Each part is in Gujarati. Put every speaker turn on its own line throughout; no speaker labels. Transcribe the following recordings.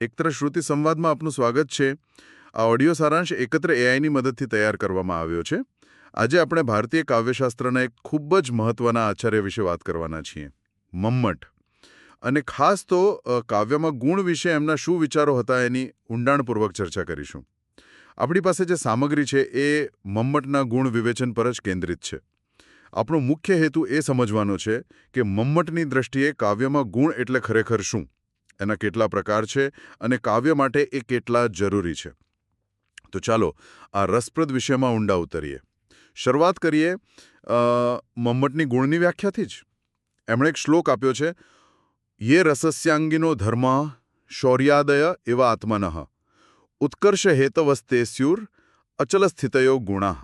એકત્ર શ્રુતિ સંવાદમાં આપનું સ્વાગત છે. આ ઓડિયો સારાંશ એકત્ર એઆઈની મદદથી તૈયાર કરવામાં આવ્યો છે. આજે આપણે ભારતીય કાવ્યશાસ્ત્રના એક ખૂબ જ મહત્વના આચાર્ય વિશે વાત કરવાના છીએ, મમ્મટ. અને ખાસ તો કાવ્યમાં ગુણ વિશે એમના શું વિચારો હતા એની ઊંડાણપૂર્વક ચર્ચા કરીશું. આપણી પાસે જે સામગ્રી છે એ મમ્મટના ગુણ વિવેચન પર જ કેન્દ્રિત છે. આપણો મુખ્ય હેતુ એ સમજવાનો છે કે મમ્મટની દ્રષ્ટિએ કાવ્યમાં ગુણ એટલે ખરેખર શું, એના કેટલા પ્રકાર છે અને કાવ્ય માટે એ કેટલા જરૂરી છે. તો ચાલો આ રસપ્રદ વિષયમાં ઊંડા ઉતરીએ. શરૂઆત કરીએ મમ્મટની ગુણની વ્યાખ્યાથી જ. એમણે એક શ્લોક આપ્યો છે, યે રસસ્યાંગિનો ધર્મ શૌર્યાદય એવા આત્મનઃ ઉત્કર્ષ હેતવસ્તેસ્યુર અચલ સ્થિતયો ગુણા.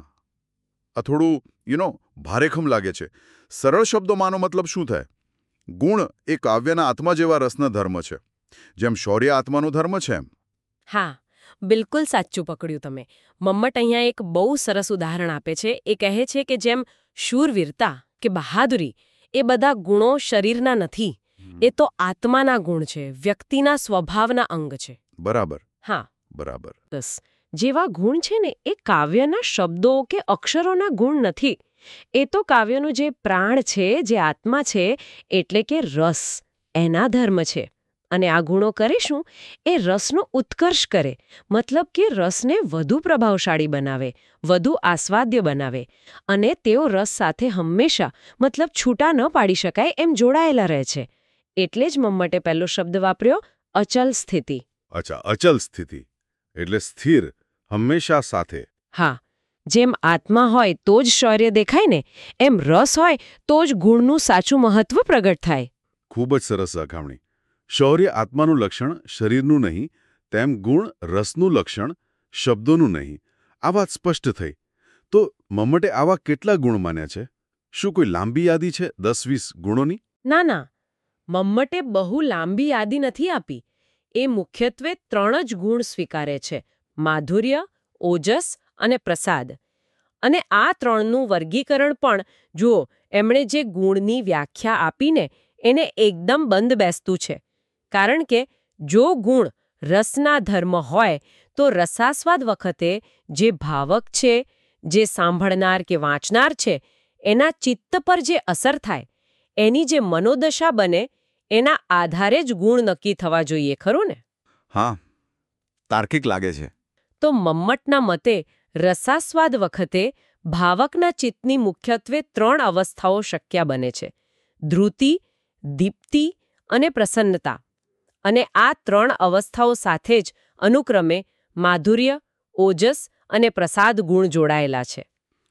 આ થોડું ભારેખમ લાગે છે. સરળ શબ્દોમાંનો મતલબ શું થાય? ગુણ એ કાવ્યના આત્મા જેવા રસના ધર્મ છે, જેમ શૌર્ય આત્માનો ધર્મ છે એમ.
હા, બિલકુલ સાચું પકડ્યું તમે. મમ્મટ અહીંયા એક બહુ સરસ ઉદાહરણ આપે છે. એ કહે છે કે જેમ શૂરવીરતા કે બહાદુરી એ બધા ગુણો શરીરના નથી, એ તો આત્માના ગુણ છે, વ્યક્તિના સ્વભાવના અંગ છે.
બરાબર.
હા,
બરાબર.
બસ જેવા ગુણ છે ને એ કાવ્યના શબ્દો કે અક્ષરોના ગુણ નથી. એ તો કાવ્યનું જે પ્રાણ છે, જે આત્મા છે, એટલે કે રસ, એના ધર્મ છે. અને આ ગુણો કરે શું? એ રસનો ઉત્કર્ષ કરે, મતલબ કે રસને વધુ પ્રભાવશાળી બનાવે, વધુ આસ્વાદ્ય બનાવે. અને તેઓ રસ સાથે હંમેશા, મતલબ છૂટા ન પાડી શકાય એમ જોડાયેલા રહે છે. એટલે જ મમ્મટે પહેલો શબ્દ વાપર્યો, અચલ સ્થિતિ.
અચ્છા, અચલ સ્થિતિ એટલે સ્થિર, હંમેશા સાથે.
હા, જેમ આત્મા હોય તો જ શૌર્ય દેખાય ને, એમ રસ હોય તો જ ગુણનું સાચું મહત્વ પ્રગટ થાય.
ખૂબ જ સરસ સરખામણી. શૌર્ય આત્માનું લક્ષણ, શરીરનું નહીં, તેમ ગુણ રસનું લક્ષણ, શબ્દોનું નહીં. આ વાત સ્પષ્ટ થઈ. તો મમ્મટે આવા કેટલા ગુણ માન્યા છે? શું કોઈ લાંબી યાદી છે, 10-20 ગુણોની?
ના ના, મમ્મટે બહુ લાંબી યાદી નથી આપી. એ મુખ્યત્વે 3 જ ગુણ સ્વીકારે છે, માધુર્ય, ઓજસ અને પ્રસાદ. અને આ 3નું વર્ગીકરણ પણ જુઓ, એમણે જે ગુણની વ્યાખ્યા આપીને એને એકદમ બંધ બેસતું છે. કારણ કે જો ગુણ રસના ધર્મ હોય તો રસાસ્વાદ વખતે જે ભાવક છે, જે સાંભળનાર કે વાંચનાર છે, એના ચિત્ત પર જે અસર થાય, એની જે મનોદશા બને, એના આધારે જ ગુણ નક્કી થવા જોઈએ, ખરું ને?
હા, તાર્કિક લાગે છે.
તો મમ્મટના મતે રસાસ્વાદ વખતે ભાવકના ચિત્તની મુખ્યત્વે 3 અવસ્થાઓ શક્ય બને છે, ધૃતિ, દીપ્તિ અને પ્રસન્નતા. અને આ 3 અવસ્થાઓ સાથે જ અનુક્રમે માધુર્ય, ઓજસ અને પ્રસાદ ગુણ જોડાયેલા છે.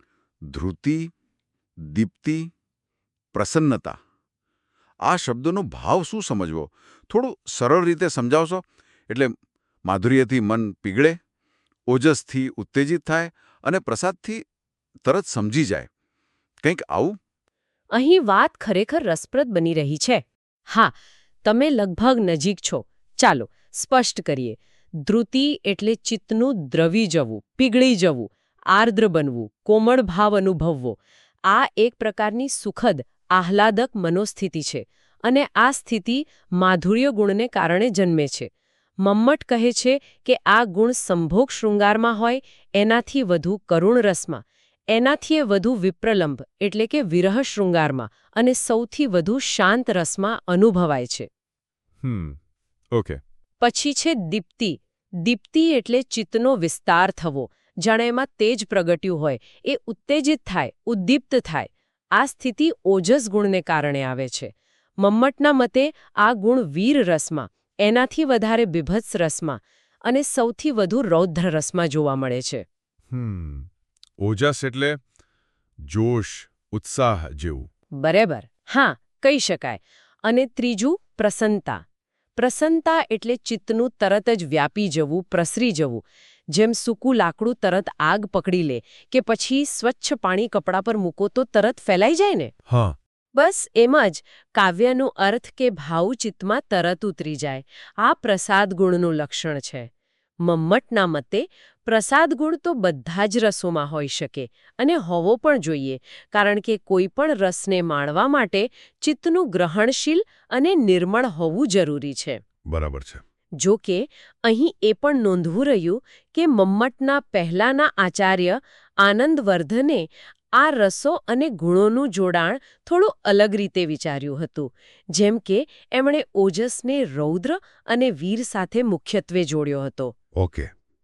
ધૃતિ, દીપ્તિ, પ્રસન્નતા. આ શબ્દોનો ભાવ શું સમજવો? થોડું સરળ રીતે સમજાવશો? એટલે માધુર્યથી મન પીગળે, ઓજસથી ઉત્તેજિત થાય અને પ્રસાદથી તરત સમજી જાય, કંઈક આવું?
અહીં વાત ખરેખર રસપ્રદ બની રહી છે. હા, તમે લગભગ નજીક છો. ચાલો સ્પષ્ટ કરીએ. ધૃતિ એટલે ચિત્તનું દ્રવી જવું, પીગળી જવું, આર્દ્ર બનવું, કોમળ ભાવ અનુભવવો. આ એક પ્રકારની સુખદ, આહલાદક મનોસ્થિતિ છે. અને આ સ્થિતિ માધુર્ય ગુણને કારણે જન્મે છે. મમ્મટ કહે છે કે આ ગુણ સંભોગ શૃંગારમાં હોય એનાથી વધુ કરુણ રસમાં, એનાથી વધુ વિપ્રલંબ એટલે કે વિરહ શૃંગારમાં અને સૌથી વધુ શાંત રસમાં અનુભવાય છે.
ઓકે.
પછી છે દીપ્તિ. દીપ્તિ એટલે ચિત્તનો વિસ્તાર થવો, જાણે એમાં તેજ પ્રગટ્યું હોય, એ ઉત્તેજિત થાય, ઉદ્દીપ્ત થાય. આ સ્થિતિ ઓજસ ગુણને કારણે આવે છે. મમ્મટના મતે આ ગુણ વીર રસમાં, એનાથી વધારે બીભત્સ રસમાં અને સૌથી વધુ રૌદ્ર રસમાં જોવા મળે છે.
ઓજસ એટલે જોશ, ઉત્સાહ જેવું.
બરાબર. હા, કહી શકાય. અને ત્રીજું પ્રસન્નતા. પ્રસન્નતા એટલે ચિત્તનું તરત જ વ્યાપી જવું, પ્રસરી જવું. જેમ સૂકું લાકડું તરત આગ પકડી લે કે પછી સ્વચ્છ પાણી કપડા પર મૂકો તો તરત ફેલાઈ જાય ને.
હા.
બસ એમ જ કાવ્યનું અર્થ કે ભાવ ચિત્તમાં તરત ઉતરી જાય. આ પ્રસાદ ગુણનું લક્ષણ છે. મમ્મટના મતે પ્રસાદ ગુણ તો બધા જ રસોમાં હોઈ શકે અને હોવો પણ જોઈએ, કારણ કે કોઈ પણ રસને માણવા માટે ચિત્તનું ગ્રહણશીલ અને નિર્મળ હોવું જરૂરી છે.
બરાબર છે.
જો કે અહીં એ પણ નોંધવું રહ્યું કે મમ્મટના પહેલાના આચાર્ય આનંદવર્ધને આ રસો અને ગુણોનું જોડાણ થોડું અલગ રીતે વિચાર્યું હતું. જેમ કે એમણે ઓજસને રૌદ્ર અને વીર સાથે મુખ્યત્વે જોડ્યો હતો.
ઓકે.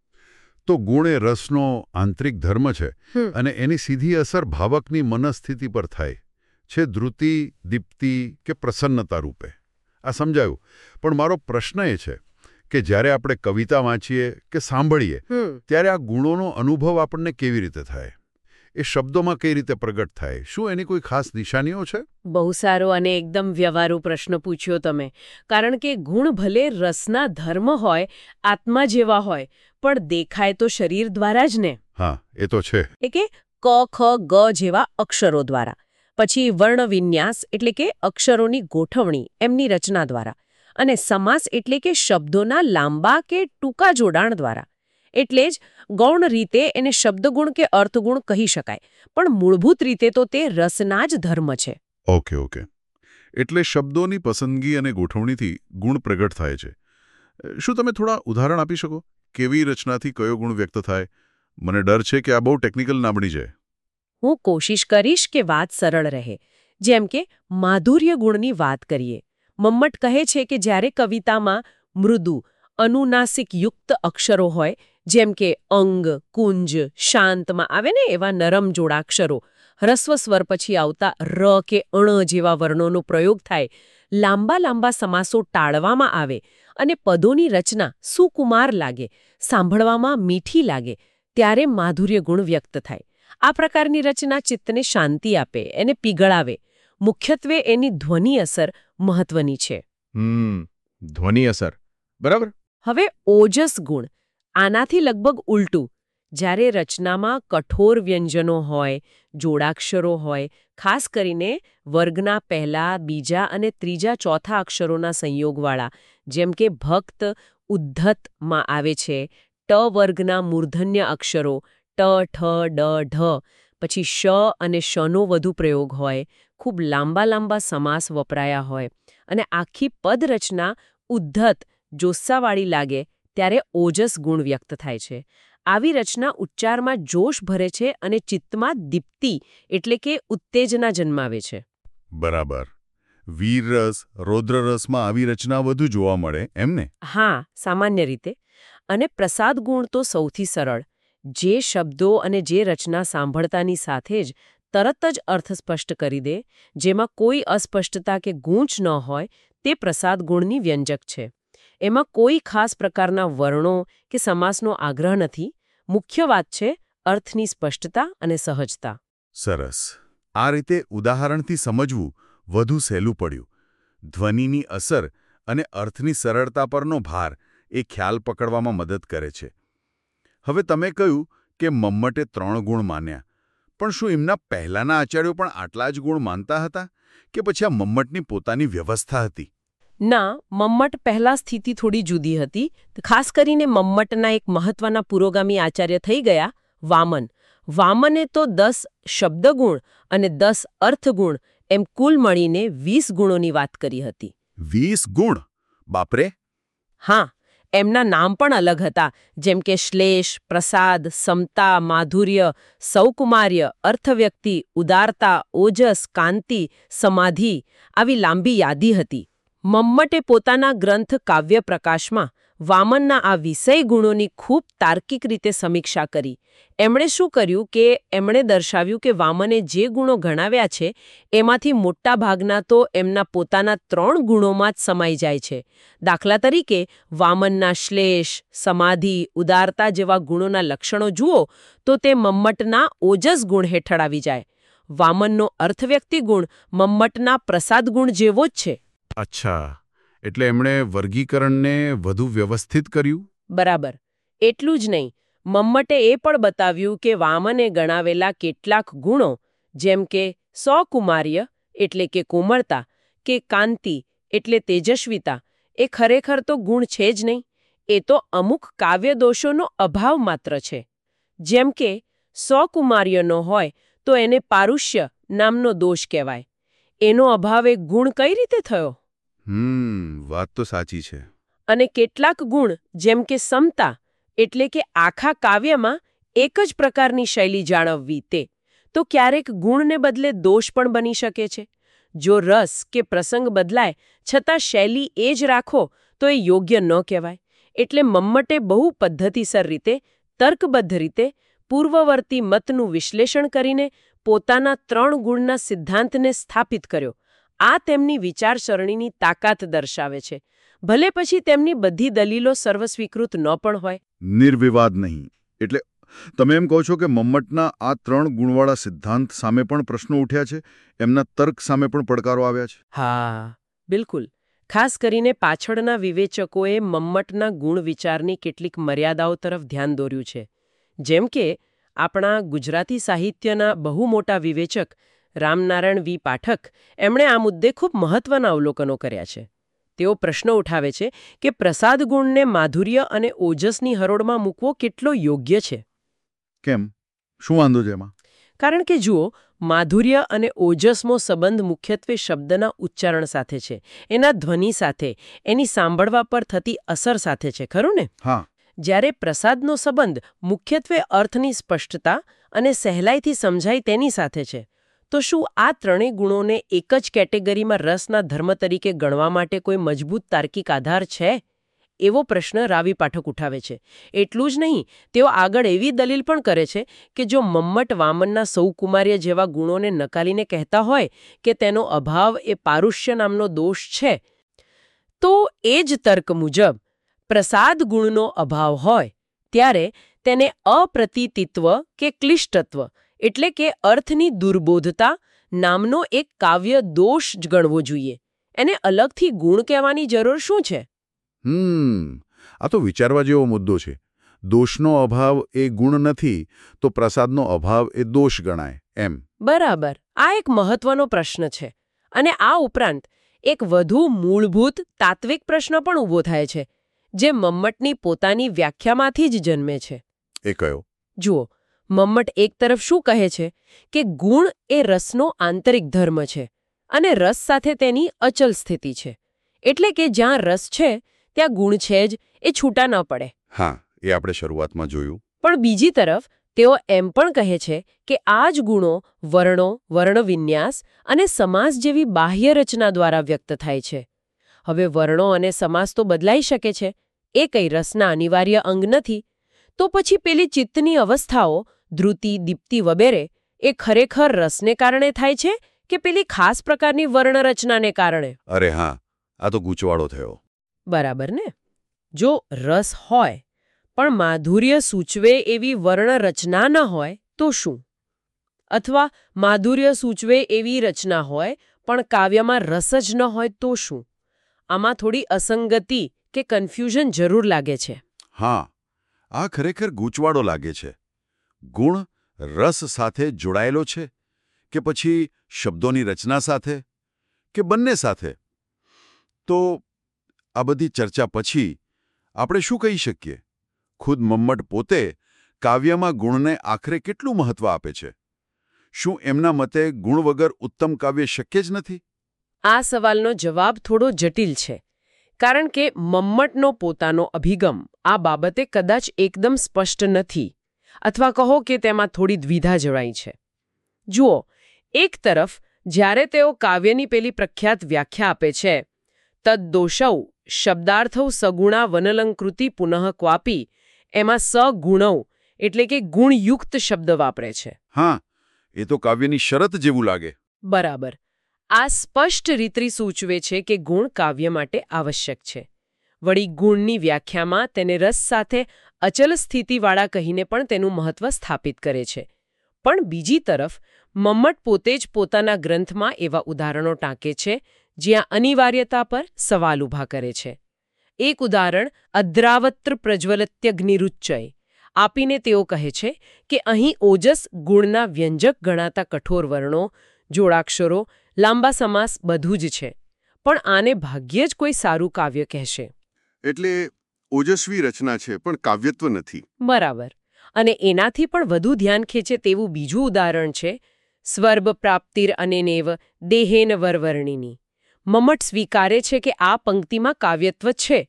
તો ગુણ એ રસનો આંતરિક ધર્મ છે અને એની સીધી અસર ભાવકની મનસ્થિતિ પર થાય છે, ધૃતિ, દીપ્તિ કે પ્રસન્નતા રૂપે. આ સમજાયું. પણ મારો પ્રશ્ન એ છે કે જ્યારે આપણે કવિતા વાંચીએ કે સાંભળીએ ત્યારે આ ગુણોનો અનુભવ આપણને કેવી રીતે થાય? એ શબ્દોમાં કઈ રીતે પ્રગટ થાય? શું એની કોઈ ખાસ નિશાનીઓ છે?
બહુ સારો અને એકદમ વ્યવહારુ પ્રશ્ન પૂછ્યો તમે. કારણ કે ગુણ ભલે રસના ધર્મ હોય, આત્મા જેવા હોય, પણ દેખાય તો શરીર દ્વારા જ ને.
હા, એ તો છે.
એ કે ક, ખ, ગ જેવા અક્ષરો દ્વારા. પછી વર્ણ વિન્યાસ એટલે કે અક્ષરોની ગોઠવણી એમની રચના દ્વારા. અને સમાસ એટલે કે શબ્દોના લાંબા કે ટૂંકા જોડાણ દ્વારા. એટલે જ ગૌણ રીતે એને શબ્દગુણ કે અર્થગુણ કહી શકાય, પણ મૂળભૂત રીતે તો તે રસના જ ધર્મ છે.
ઓકે. એટલે શબ્દોની પસંદગી અને ગોઠવણીથી ગુણ પ્રગટ થાય છે. શું તમે થોડા ઉદાહરણ આપી શકો? કેવી રચનાથી કયો ગુણ વ્યક્ત થાય? મને ડર છે કે આ બહુ ટેકનિકલ ના બની જાય.
હું કોશિશ કરીશ કે વાત સરળ રહે. જેમ કે માધુર્ય ગુણની વાત કરીએ. મમ્મટ કહે છે કે જ્યારે કવિતામાં મૃદુ, અનુનાસિક યુક્ત અક્ષરો હોય, જેમ કે અંગ, કુંજ, શાંતમાં આવે ને એવા નરમ જોડાક્ષરો, હ્રસ્વ સ્વર પછી આવતા ર કે અણ જેવા વર્ણોનો પ્રયોગ થાય, લાંબા સમાસો ટાળવામાં આવે અને પદોની રચના સુકુમાર લાગે, સાંભળવામાં મીઠી લાગે, ત્યારે માધુર્ય ગુણ વ્યક્ત થાય. આ પ્રકારની રચના ચિત્તને શાંતિ આપે, એને પીગળાવે. મુખ્યત્વે એની ધ્વનિ અસર મહત્વની છે.
ધ્વનિ અસર. બરાબર.
હવે ઓજસ ગુણ. આનાથી લગભગ ઉલટું. જ્યારે રચનામાં કઠોર વ્યંજનો હોય, જોડાક્ષરો હોય, ખાસ કરીને વર્ગના પહેલા, બીજા અને ત્રીજા ચોથા અક્ષરોના સંયોગવાળા, જેમ કે ભક્ત ઉદ્ધતમાં આવે છે, ટ વર્ગના મૂર્ધન્ય અક્ષરો, ટ, ઠ, ડ, ઢ, પછી શ અને શનો વધુ પ્રયોગ હોય, ખૂબ લાંબા સમાસ વપરાયા હોય, અને આખી પદરચના ઉદ્ધત, જોસ્સાવાળી લાગે, ત્યારે ઓજસ ગુણ વ્યક્ત થાય છે. આવી રચના ઉચ્ચારમાં જોશ ભરે છે અને ચિત્તમાં દીપ્તિ એટલે કે ઉત્તેજના જન્માવે છે.
બરાબર. વીરરસ, રૌદ્રરસમાં આવી રચના વધુ જોવા મળે એમને?
હા, સામાન્ય રીતે. અને પ્રસાદ ગુણ તો સૌથી સરળ. જે શબ્દો અને જે રચના સાંભળતાની સાથે જ તરત જ અર્થ સ્પષ્ટ કરી દે, જેમાં કોઈ અસ્પષ્ટતા કે ગૂંચ ન હોય, તે પ્રસાદ ગુણની વ્યંજક છે. એમાં કોઈ ખાસ પ્રકારના વર્ણો કે સમાસનો આગ્રહ નથી. મુખ્ય વાત છે અર્થની સ્પષ્ટતા અને સહજતા.
સરસ. આ રીતે ઉદાહરણથી સમજવું વધુ સહેલું પડ્યું. ધ્વનિની અસર અને અર્થની સરળતા પરનો ભાર એ ખ્યાલ પકડવામાં મદદ કરે છે. હવે તમે કહ્યું કે મમ્મટે 3 ગુણ માન્યા, પણ શું એમના પહેલાના આચાર્યો પણ આટલા જ ગુણ માનતા હતા કે પછી આ મમ્મટની પોતાની વ્યવસ્થા હતી?
ના, મમ્મટ પહેલા સ્થિતિ થોડી જુદી હતી. ખાસ કરીને મમ્મટના એક મહત્વના પુરોગામી આચાર્ય થઈ ગયા વામન. વામને તો 10 શબ્દગુણ અને 10 અર્થગુણ એમ કુલ મળીને 20 ગુણોની વાત કરી હતી.
20 ગુણ? બાપરે!
હા, એમના નામ પણ અલગ હતા, જેમ કે શ્લેષ, પ્રસાદ, સમતા, માધુર્ય, સૌકુમાર્ય, અર્થવ્યક્તિ, ઉદારતા, ઓજસ, કાંતિ, સમાધિ, આવી લાંબી યાદી હતી. મમ્મટે પોતાના ગ્રંથ કાવ્ય પ્રકાશમાં વામનના આ વિષય ગુણોની ખૂબ તાર્કિક રીતે સમીક્ષા કરી. એમણે શું કર્યું કે એમણે દર્શાવ્યું કે વામને જે ગુણો ગણાવ્યા છે એમાંથી મોટા ભાગના તો એમના પોતાના 3 ગુણોમાં જ સમાઈ જાય છે. દાખલા તરીકે વામનના શ્લેષ, સમાધિ, ઉદારતા જેવા ગુણોના લક્ષણો જુઓ તો તે મમ્મટના ઓજસ ગુણ હેઠળ આવી જાય. વામનનો અર્થવ્યક્તિ ગુણ મમ્મટના પ્રસાદ ગુણ જેવો જ છે.
અચ્છા, એટલે એમણે વર્ગીકરણને વધુ વ્યવસ્થિત કર્યું?
બરાબર. એટલું જ નહીં, મમ્મટે એ પણ બતાવ્યું કે વામને ગણાવેલા કેટલાક ગુણો, જેમ કે સૌકુમાર્ય એટલે કે કોમળતા, કે કાંતિ એટલે તેજસ્વીતા, એ ખરેખર તો ગુણ છે જ નહીં. એ તો અમુક કાવ્ય દોષોનો અભાવ માત્ર છે. જેમ કે સૌકુમાર્યનો હોય તો એને પારુષ્ય નામનો દોષ કહેવાય. એનો અભાવ એક ગુણ કઈ રીતે થયો?
વાત તો સાચી છે.
અને કેટલાક ગુણ જેમ કે સમતા એટલે કે આખા કાવ્યમાં એક જ પ્રકારની શૈલી જાળવવી તે તો ક્યારેક ગુણને બદલે દોષ પણ બની શકે છે. જો રસ કે પ્રસંગ બદલાય છતાં શૈલી એ જ રાખો તો એ યોગ્ય ન કહેવાય. એટલે મમ્મટે બહુ પદ્ધતિસર રીતે તર્કબદ્ધ રીતે પૂર્વવર્તી મતનું વિશ્લેષણ કરીને પોતાના 3 ગુણના સિદ્ધાંતને સ્થાપિત કર્યો. આ તેમની વિચારસરણીની તાકાત દર્શાવે છે. ભલે પછી તેમની બધી દલીલો સર્વસ્વીકૃત ન પણ હોય.
નિર્વિવાદ નહીં. એટલે તમે એમ કહો છો કે મમ્મટના આ 3 ગુણવાળા સિદ્ધાંત સામે પણ પ્રશ્નો ઉઠ્યા છે, એમના તર્ક સામે પણ પડકારો આવ્યા છે.
હા, બિલકુલ. ખાસ કરીને પાછળના વિવેચકોએ મમ્મટના ગુણ વિચારની કેટલીક મર્યાદાઓ તરફ ધ્યાન દોર્યું છે. જેમ કે આપણા ગુજરાતી સાહિત્યના બહુ મોટા વિવેચક રામનારાયણ વી પાઠક એમણે આ મુદ્દે ખૂબ મહત્વના અવલોકનો કર્યા છે. તેઓ પ્રશ્ન ઉઠાવે છે કે પ્રસાદ ગુણને માધુર્ય અને ઓજસની હરોળમાં મૂકવો કેટલો યોગ્ય છે.
કેમ? શું વાંધો છે એમાં?
કારણ કે જુઓ, માધુર્ય અને ઓજસનો સંબંધ મુખ્યત્વે શબ્દના ઉચ્ચારણ સાથે છે, એના ધ્વનિ સાથે, એની સાંભળવા પર થતી અસર સાથે છે, ખરું ને?
હા.
જ્યારે પ્રસાદનો સંબંધ મુખ્યત્વે અર્થની સ્પષ્ટતા અને સહેલાઈથી સમજાય તેની સાથે છે. તો શું આ 3 ગુણોને એક જ કેટેગરીમાં રસના ધર્મ તરીકે ગણવા માટે કોઈ મજબૂત તાર્કિક આધાર છે? એવો પ્રશ્ન રાવી પાઠક ઉઠાવે છે. એટલું જ નહીં, તેઓ આગળ એવી દલીલ પણ કરે છે કે જો મમ્મટ વામનના સૌકુમાર્ય જેવા ગુણોને નકારીને કહેતા હોય કે તેનો અભાવ એ પારુષ્ય નામનો દોષ છે, તો એ જ તર્ક મુજબ પ્રસાદ ગુણનો અભાવ હોય ત્યારે તેને અપ્રતીતિત્વ કે ક્લિષ્ટત્વ એટલે કે અર્થની દુર્બોધતા નામનો એક કાવ્ય દોષ જ ગણવો જોઈએ. એને અલગથી ગુણ કહેવાની જરૂર શું છે?
આ તો વિચારવા જેવો મુદ્દો છે. દોષનો અભાવ એ ગુણ નથી તો પ્રસાદનો અભાવ એ દોષ ગણાય એમ.
બરાબર. આ એક મહત્વનો પ્રશ્ન છે. અને આ ઉપરાંત એક વધુ મૂળભૂત તાત્વિક પ્રશ્ન પણ ઊભો થાય છે, જે મમ્મટની પોતાની વ્યાખ્યામાંથી જ જન્મે છે.
એ કયો?
જુઓ, મમ્મટ એક તરફ શું કહે છે કે ગુણ એ રસનો આંતરિક ધર્મ છે અને રસ સાથે તેની અચલ સ્થિતિ છે. એટલે કે જ્યાં રસ છે ત્યાં ગુણ છે જ, એ છૂટા ન પડે.
હા, એ આપણે શરૂઆતમાં જોયું.
પણ બીજી તરફ તેઓ એમ પણ કહે છે કે આ જ ગુણો વર્ણો, વર્ણવિન્યાસ અને સમાસ જેવી બાહ્ય રચના દ્વારા વ્યક્ત થાય છે. હવે વર્ણો અને સમાસ તો બદલાઈ શકે છે, એ કઈ રસના અનિવાર્ય અંગ નથી. તો પછી પેલી ચિત્તની અવસ્થાઓ ધ્રુતિ, દીપ્તિ વગેરે એ ખરેખર રસને કારણે થાય છે કે પેલી ખાસ પ્રકારની વર્ણરચનાને કારણે?
અરે હા, આ તો ગૂંચવાડો થયો.
બરાબર ને? જો રસ હોય પણ માધુર્ય સૂચવે એવી વર્ણરચના ન હોય તો શું? અથવા માધુર્ય સૂચવે એવી રચના હોય પણ કાવ્યમાં રસ જ ન હોય તો શું? આમાં થોડી અસંગતિ કે કન્ફ્યુઝન જરૂર લાગે છે.
હા, આ ખરેખર ગૂંચવાડો લાગે છે. ગુણ રસ સાથે જોડાયેલો છે કે પછી શબ્દોની રચના સાથે કે બંને સાથે? તો આ બધી ચર્ચા પછી આપણે શું કહી શકીએ? ખુદ મમ્મટ પોતે કાવ્યમાં ગુણને આખરે કેટલું મહત્વ આપે છે? શું એમના મતે ગુણ વગર ઉત્તમ કાવ્ય શક્ય જ નથી?
આ સવાલનો જવાબ થોડો જટિલ છે, કારણ કે મમ્મટનો પોતાનો અભિગમ આ બાબતે કદાચ એકદમ સ્પષ્ટ નથી, અથવા કહો કે તેમાં થોડી દ્વિધા જળાઈ છે. જુઓ, એક તરફ જ્યારે તેઓ કાવ્યની પેલી પ્રખ્યાત વ્યાખ્યા આપે છે, તદ્દોષૌ શબ્દાર્થૌ સગુણા વનલંકૃતિ પુનઃ ક્વાપી, એમાં સગુણૌ એટલે કે ગુણયુક્ત શબ્દ વાપરે છે.
હા, એ તો કાવ્યની શરત જેવું લાગે.
બરાબર. આ સ્પષ્ટ રીતરી સૂચવે છે કે ગુણ કાવ્ય માટે આવશ્યક છે. વળી ગુણની વ્યાખ્યામાં તેને રસ સાથે અચલ સ્થિતિવાળા કહીને પણ તેનું મહત્વ સ્થાપિત કરે છે. પણ બીજી તરફ મમ્મટ પોતે જ પોતાના ગ્રંથમાં એવા ઉદાહરણો ટાંકે છે જ્યાં અનિવાર્યતા પર સવાલ ઊભા કરે છે. એક ઉદાહરણ અદ્રાવત્ર પ્રજ્વલત્યગ્નિરુચ્ચય આપીને તેઓ કહે છે કે અહીં ઓજસ ગુણના વ્યંજક ગણાતા કઠોર વર્ણો, જોડાક્ષરો, લાંબા સમાસ બધું જ છે, પણ આને ભાગ્યે જ કોઈ સારું કાવ્ય કહેશે.
એટલે ઓજસ્વી રચના છે પણ કાવ્યત્વ નથી.
બરાબર. અને એનાથી પણ વધુ ધ્યાન ખેંચે તેવું બીજું ઉદાહરણ છે સ્વર્ભ પ્રાપ્તિર અનેનેવ દેહેન વરવર્ણિની. મમ્મટ સ્વીકારે છે કે આ પંક્તિમાં કાવ્યત્વ છે,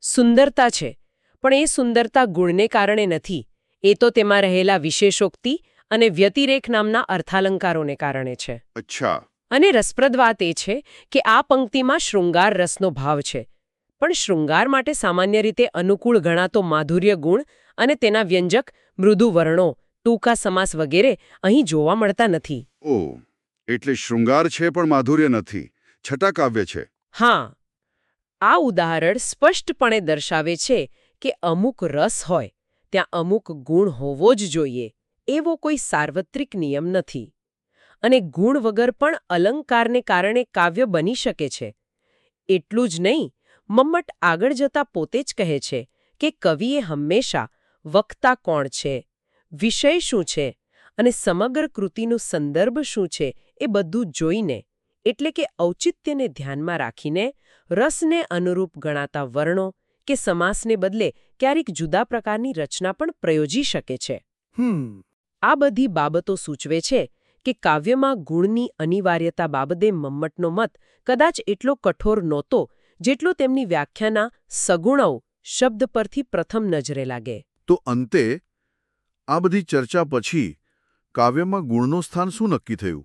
સુંદરતા છે, પણ એ સુંદરતા ગુણને કારણે નથી. એ તો તેમાં રહેલા વિશેષોક્તિ અને વ્યતિરેક નામના અર્થાલંકારોને કારણે છે.
અચ્છા.
અને રસપ્રદ વાત એ છે કે આ પંક્તિમાં શૃંગાર રસનો ભાવ છે, પણ શૃંગાર માટે સામાન્ય રીતે અનુકૂળ ગણાતો માધુર્ય ગુણ અને તેના વ્યંજક મૃદુ વર્ણો, ટૂંકા સમાસ વગેરે અહીં જોવા મળતા નથી.
ઓહ, એટલે શૃંગાર છે પણ માધુર્ય નથી, છટા કાવ્ય છે.
હા, આ ઉદાહરણ સ્પષ્ટપણે દર્શાવે છે કે અમુક રસ હોય ત્યાં અમુક ગુણ હોવો જ જોઈએ, એવો કોઈ સાર્વત્રિક નિયમ નથી. અને ગુણ વગર પણ અલંકારને કારણે કાવ્ય બની શકે છે. એટલું જ નહીં, મમ્મટ આગળ જતા પોતે જ કહે છે કે કવિએ હંમેશા વક્તા કોણ છે, વિષય શું છે અને સમગ્ર કૃતિનો સંદર્ભ શું છે એ બધું જોઈને, એટલે કે ઔચિત્યને ધ્યાનમાં રાખીને રસને અનુરૂપ ગણાતા વર્ણો કે સમાસને બદલે ક્યારેક જુદા પ્રકારની રચના પણ પ્રયોજી શકે છે. આ બધી બાબતો સૂચવે છે કે કાવ્યમાં ગુણની અનિવાર્યતા બાબતે મમ્મટનો મત કદાચ એટલો કઠોર નહોતો જેટલો તેમની વ્યાખ્યાના સગુણૌ શબ્દ પરથી પ્રથમ નજરે લાગે.
તો અંતે આ બધી ચર્ચા પછી કાવ્યમાં ગુણનું સ્થાન શું નક્કી થયું?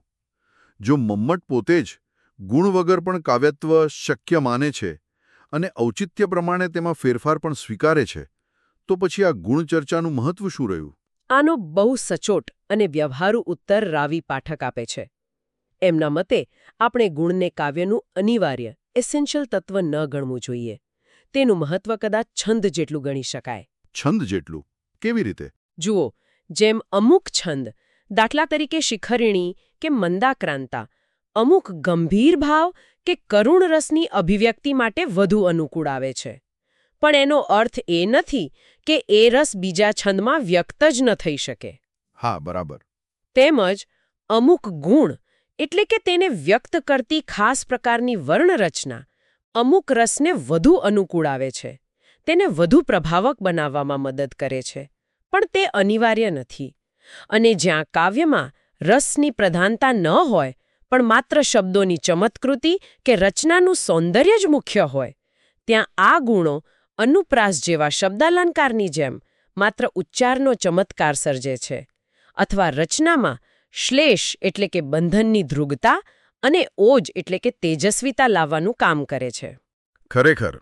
જો મમ્મટ પોતે જ ગુણ વગર પણ કાવ્યત્વ શક્ય માને છે અને ઔચિત્ય પ્રમાણે તેમાં ફેરફાર પણ સ્વીકારે છે, તો પછી આ ગુણ ચર્ચાનું મહત્વ શું રહ્યું?
આનો બહુ સચોટ અને વ્યવહારુ ઉત્તર રાવી પાઠક આપે છે. એમના મતે આપણે ગુણને કાવ્યનું અનિવાર્ય એસેન્શિયલ તત્વ ન ગણવું જોઈએ. તેનું મહત્વ કદાચ છંદ જેટલું ગણી શકાય.
છંદ જેટલું? કેવી રીતે?
જુઓ, જેમ અમુક છંદ, દાખલા તરીકે શિખરિણી કે મંદાક્રાંતા, અમુક ગંભીર ભાવ કે કરુણ રસની અભિવ્યક્તિ માટે વધુ અનુકૂળ આવે છે. પણ એનો અર્થ એ નથી કે એ રસ બીજા છંદમાં વ્યક્ત જ ન થઈ શકે.
હા, બરાબર.
તેમજ અમુક ગુણ એટલે કે તેને વ્યક્ત કરતી ખાસ પ્રકારની વર્ણરચના અમુક રસને વધુ અનુકૂળ આવે છે, તેને વધુ પ્રભાવક બનાવવામાં મદદ કરે છે, પણ તે અનિવાર્ય નથી. અને જ્યાં કાવ્યમાં રસની પ્રધાનતા ન હોય પણ માત્ર શબ્દોની ચમત્કૃતિ કે રચનાનું સૌંદર્ય જ મુખ્ય હોય, ત્યાં આ ગુણો અનુપ્રાસ જેવા શબ્દાલંકારની જેમ માત્ર ઉચ્ચારનો ચમત્કાર સર્જે છે, અથવા રચનામાં શ્લેષ એટલે કે બંધનની ધ્રુગતા અને ઓજ એટલે કે તેજસ્વીતા લાવવાનું કામ કરે છે.
ખરેખર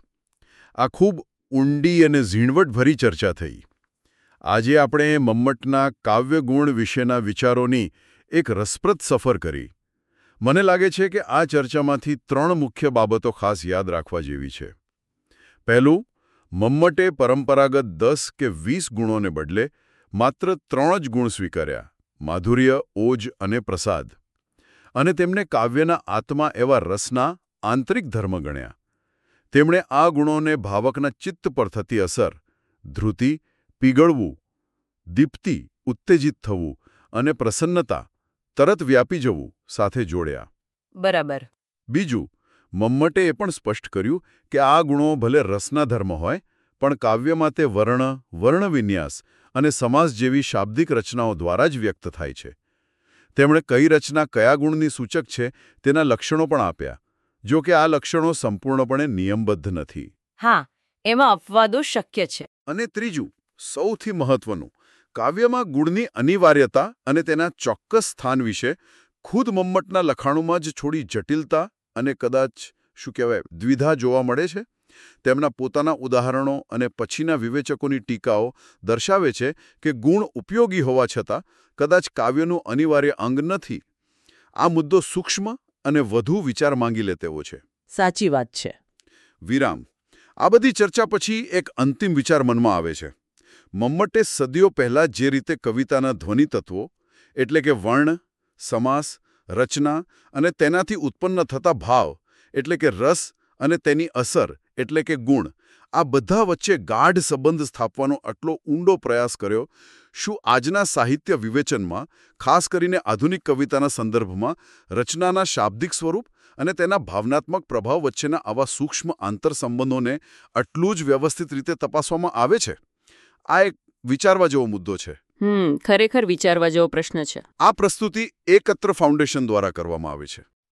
આ ખૂબ ઊંડી અને ઝીણવટભરી ચર્ચા થઈ. આજે આપણે મમ્મટના કાવ્યગુણ વિશેના વિચારોની એક રસપ્રદ સફર કરી. મને લાગે છે કે આ ચર્ચામાંથી 3 મુખ્ય બાબતો ખાસ યાદ રાખવા જેવી છે. પહેલું, મમ્મટે પરંપરાગત 10 કે 20 ગુણોને બદલે માત્ર 3 જ ગુણ સ્વીકાર્યા: માધુર્ય, ઓજ અને પ્રસાદ. અને તેમને કાવ્યના આત્મા એવા રસના આંતરિક ધર્મ ગણ્યા. તેમણે આ ગુણોને ભાવકના ચિત્ત પર થતી અસર, ધૃતિ, પીગળવું, દીપ્તિ, ઉત્તેજિત થવું અને પ્રસન્નતા, તરત વ્યાપી જવું સાથે જોડ્યા.
બરાબર.
બીજું, મમ્મટે એ પણ સ્પષ્ટ કર્યું કે આ ગુણો ભલે રસના ધર્મ હોય, પણ કાવ્યમાં તે વર્ણવિન્યાસ અને સમાસ જેવી શાબ્દિક રચનાઓ દ્વારા જ વ્યક્ત થાય છે. તેમણે કઈ રચના કયા ગુણની સૂચક છે તેના લક્ષણો પણ આપ્યા, જો કે આ લક્ષણો સંપૂર્ણપણે નિયમબદ્ધ નથી.
હા, એમાં અપવાદો શક્ય છે.
અને ત્રીજું, સૌથી મહત્વનું, કાવ્યમાં ગુણની અનિવાર્યતા અને તેના ચોક્કસ સ્થાન વિશે ખુદ મમ્મટના લખાણોમાં જ થોડી જટિલતા અને કદાચ દ્વિધા જોવા મળે છે. તેમના પોતાના ઉદાહરણો અને પછીના વિવેચકોની ટીકાઓ દર્શાવે છે કે ગુણ ઉપયોગી હોવા છતાં કદાચ કાવ્યનું અનિવાર્ય અંગ નથી. આ મુદ્દો સૂક્ષ્મ અને વધુ વિચાર માંગી લે તેવો છે.
સાચી વાત છે.
વિરામ. આ બધી ચર્ચા પછી એક અંતિમ વિચાર મનમાં આવે છે. મમ્મટે સદીઓ પહેલા જે રીતે કવિતાના ધ્વનિ તત્વો એટલે કે વર્ણ, સમાસ, રચના અને તેનાથી ઉત્પન્ન થતા ભાવ એટલે કે રસ અને તેની અસર એટલે કે ગુણ, આ બધા વચ્ચે ગાઢ સંબંધ સ્થાપવાનો આટલો ઊંડો પ્રયાસ કર્યો, શું આજના સાહિત્ય વિવેચનમાં, ખાસ કરીને આધુનિક કવિતાના સંદર્ભમાં, રચનાના શાબ્દિક સ્વરૂપ અને તેના ભાવનાત્મક પ્રભાવ વચ્ચેના આવા સૂક્ષ્મ આંતરસંબંધોને આટલું જ વ્યવસ્થિત રીતે તપાસવામાં આવે છે? આ એક વિચારવા જેવો મુદ્દો છે.
ખરેખર વિચારવા જેવો પ્રશ્ન છે.
આ પ્રસ્તુતિ એકત્ર ફાઉન્ડેશન દ્વારા કરવામાં આવી છે.